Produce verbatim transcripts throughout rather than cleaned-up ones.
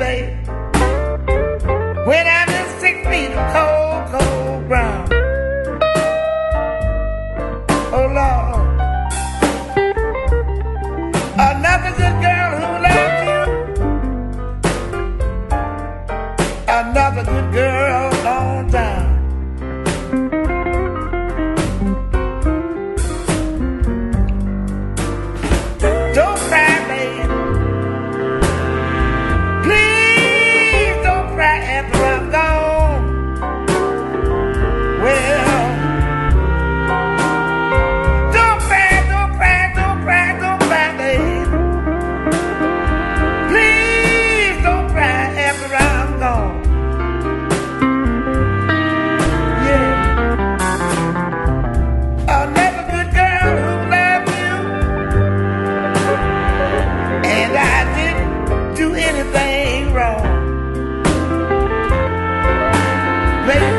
babe, when I'm in six feet of cold, cold ground. Oh Lord, another good girl who loves you, another good girl on time. Don't cry, babe. Please don't cry after I'm gone. Well, don't cry, don't cry, don't cry, don't cry, babe. Please don't cry after I'm gone. Yeah. Another good girl who loves you, and I didn't do anything wrong. Baby,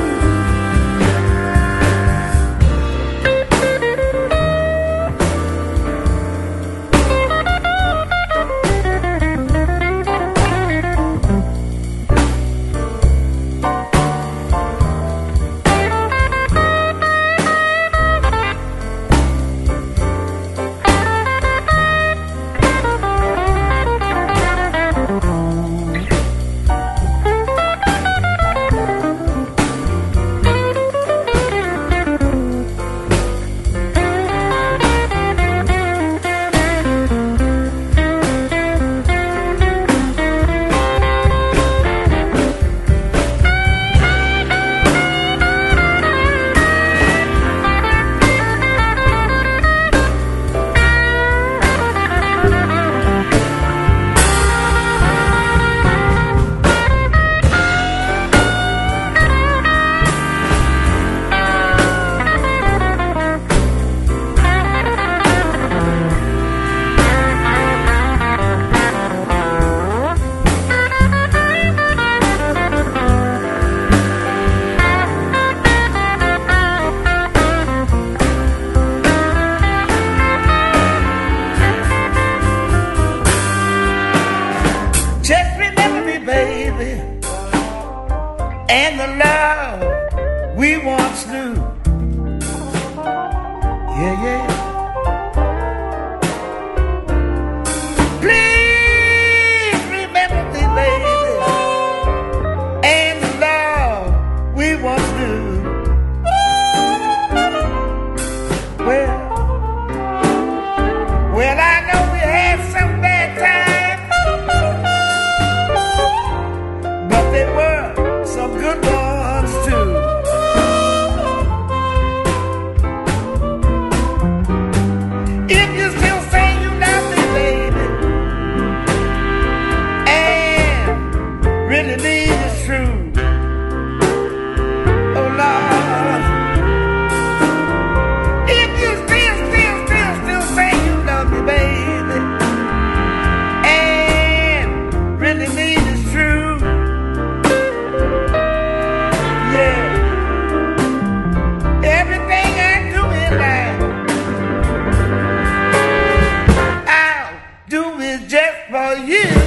just remember me, baby, and the love we once knew. Yeah, yeah. Please remember me, baby, and the love we once knew. Well, well, I know we had some bad times, but there were some good ones too. If you still say you love me, baby, and really mean it's true, oh Lord, if you still, still, still, still say you love me, baby, and really mean it's true, yeah, everything I do in life, I'll do it just for you.